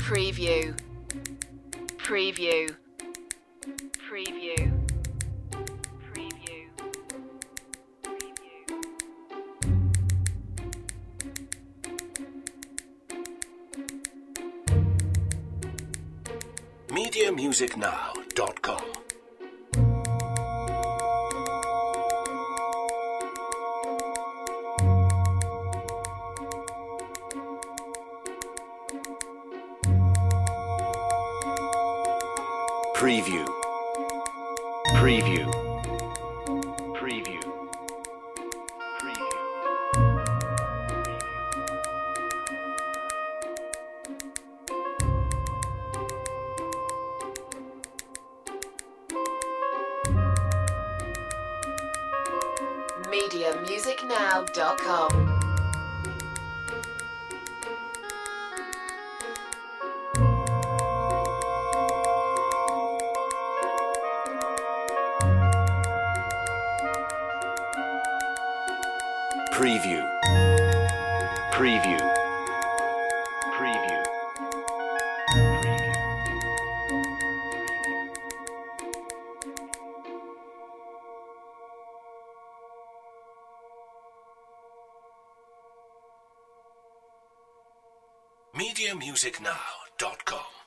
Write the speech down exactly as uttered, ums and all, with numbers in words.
Preview. Preview. Preview. Preview. media music now dot com. Preview. Preview. Preview. Preview. media music now dot com. Preview. Preview. Preview. media music now dot com